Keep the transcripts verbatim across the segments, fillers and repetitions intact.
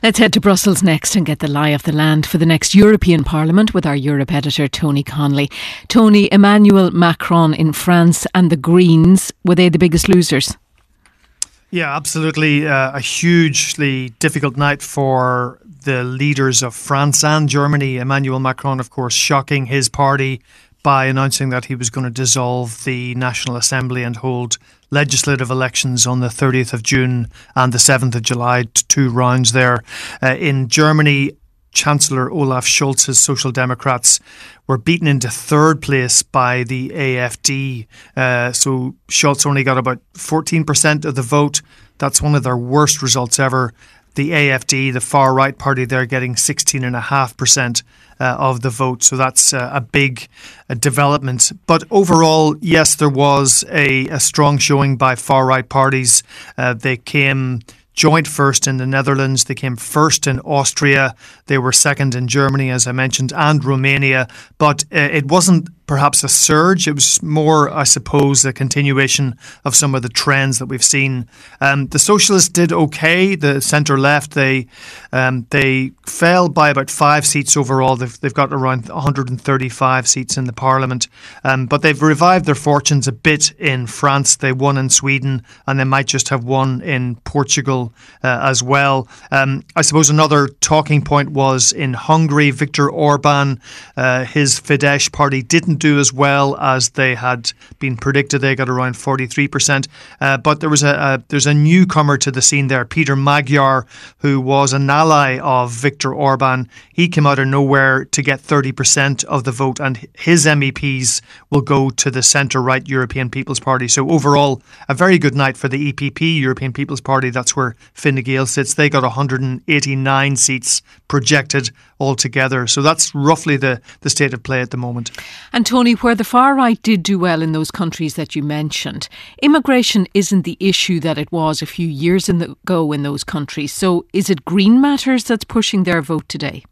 Let's head to Brussels next and get the lie of the land for the next European Parliament with our Europe editor, Tony Connolly. Tony, Emmanuel Macron in France and the Greens, were they the biggest losers? Yeah, absolutely. Uh, a hugely difficult night for the leaders of France and Germany. Emmanuel Macron, of course, shocking his party by announcing that he was going to dissolve the National Assembly and hold legislative elections on the thirtieth of June and the seventh of July, two rounds there. Uh, in Germany, Chancellor Olaf Scholz's Social Democrats were beaten into third place by the A F D. Uh, so Scholz only got about fourteen percent of the vote. That's one of their worst results ever. The A F D, the far-right party, they're getting sixteen point five percent uh, of the vote. So that's uh, a big uh, development. But overall, yes, there was a, a strong showing by far-right parties. Uh, they came joint first in the Netherlands. They came first in Austria. They were second in Germany, as I mentioned, and Romania. But uh, it wasn't perhaps a surge. It was more, I suppose, a continuation of some of the trends that we've seen. Um, the Socialists did okay. The centre-left, they um, they fell by about five seats overall. They've, they've got around one hundred thirty-five seats in the Parliament. Um, but they've revived their fortunes a bit in France. They won in Sweden, and they might just have won in Portugal uh, as well. Um, I suppose another talking point was in Hungary. Viktor Orban, uh, his Fidesz party, didn't do as well as they had been predicted. They got around forty-three percent. Uh, but there was a, a there's a newcomer to the scene there, Peter Magyar, who was an ally of Viktor Orban. He came out of nowhere to get thirty percent of the vote, and his M E Ps will go to the centre-right European People's Party. So overall, a very good night for the E P P, European People's Party. That's where Fine Gael sits. They got one hundred eighty-nine seats projected altogether. So that's roughly the, the state of play at the moment. And Tony, where the far right did do well in those countries that you mentioned, immigration isn't the issue that it was a few years ago in those countries. So is it Green Matters that's pushing their vote today?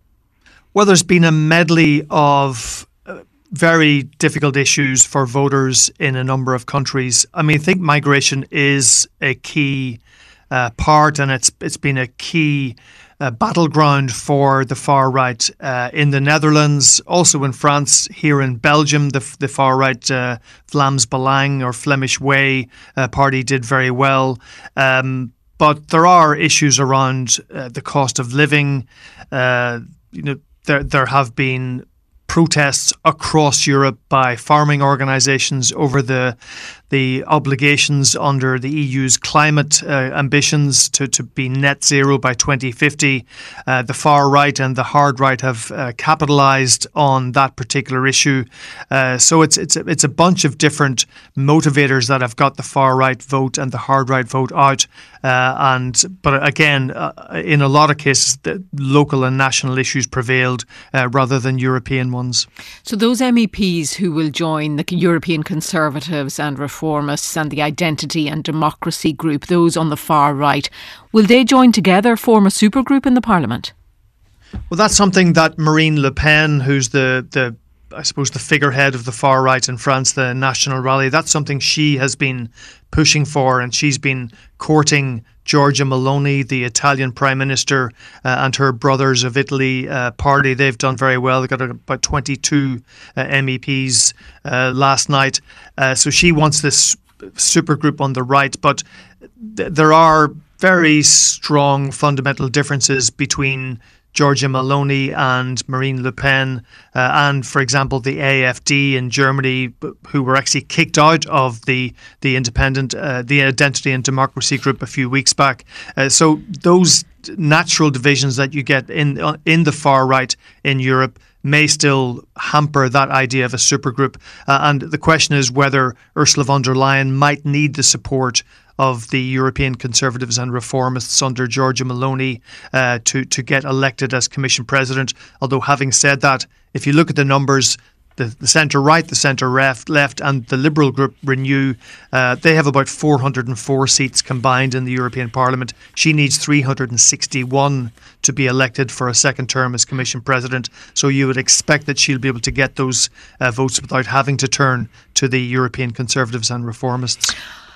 Well, there's been a medley of uh, very difficult issues for voters in a number of countries. I mean, I think migration is a key uh, part, and it's it's been a key Uh, battleground for the far right uh, in the Netherlands, also in France, here in Belgium. The, the far right uh, Vlaams Belang or Flemish Way uh, party did very well. Um, but there are issues around uh, the cost of living. Uh, you know, there there have been protests across Europe by farming organisations over the the obligations under the E U's climate uh, ambitions to, to be net zero by twenty fifty. Uh, the far right and the hard right have uh, capitalised on that particular issue. Uh, so it's it's a, it's a bunch of different motivators that have got the far right vote and the hard right vote out. Uh, and but again, uh, in a lot of cases, the local and national issues prevailed uh, rather than European ones. So those M E Ps who will join the European Conservatives and Reformists and the Identity and Democracy group, those on the far right, will they join together, form a supergroup in the Parliament? Well, that's something that Marine Le Pen, who's the the I suppose the figurehead of the far right in France, the National Rally, that's something she has been pushing for, and she's been courting Giorgia Meloni, the Italian Prime Minister, uh, and her Brothers of Italy uh, party. They've done very well. They got about twenty-two uh, M E Ps uh, last night. Uh, so she wants this supergroup on the right, but th- there are very strong fundamental differences between Giorgia Meloni and Marine Le Pen, uh, and, for example, the A F D in Germany, who were actually kicked out of the the independent, uh, the Identity and Democracy group a few weeks back. Uh, so those natural divisions that you get in uh, in the far right in Europe may still hamper that idea of a supergroup. Uh, and the question is whether Ursula von der Leyen might need the support of the European Conservatives and Reformists under Giorgia Meloni uh, to, to get elected as Commission President. Although having said that, if you look at the numbers, the, the centre-right, the centre-left, left, and the Liberal group Renew, uh, they have about four hundred four seats combined in the European Parliament. She needs three hundred sixty-one to be elected for a second term as Commission President. So you would expect that she'll be able to get those uh, votes without having to turn to the European Conservatives and Reformists.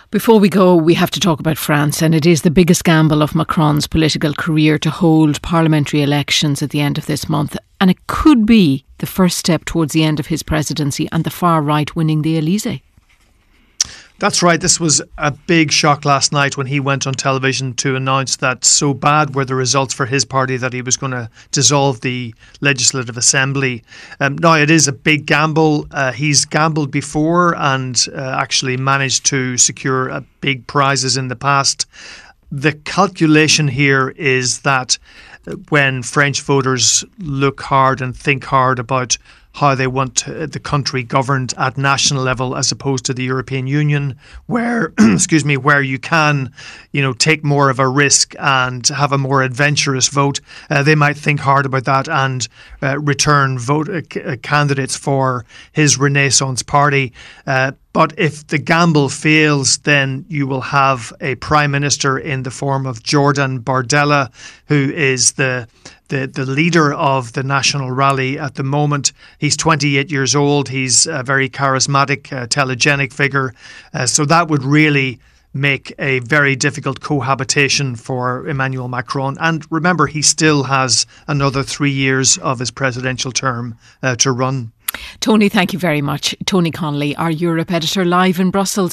Before we go, we have to talk about France, and it is the biggest gamble of Macron's political career to hold parliamentary elections at the end of this month, and it could be the first step towards the end of his presidency and the far right winning the Elysée. That's right. This was a big shock last night when he went on television to announce that so bad were the results for his party that he was going to dissolve the Legislative Assembly. Um, now, it is a big gamble. Uh, he's gambled before and uh, actually managed to secure uh, big prizes in the past. The calculation here is that when French voters look hard and think hard about how they want the country governed at national level as opposed to the European Union, where, excuse me, where you can, you know, take more of a risk and have a more adventurous vote. Uh, they might think hard about that and uh, return vote uh, candidates for his Renaissance party. Uh, But if the gamble fails, then you will have a prime minister in the form of Jordan Bardella, who is the the, the leader of the National Rally at the moment. He's twenty-eight years old. He's a very charismatic, uh, telegenic figure. Uh, so that would really make a very difficult cohabitation for Emmanuel Macron. And remember, he still has another three years of his presidential term uh, to run. Tony, thank you very much. Tony Connolly, our Europe editor, live in Brussels.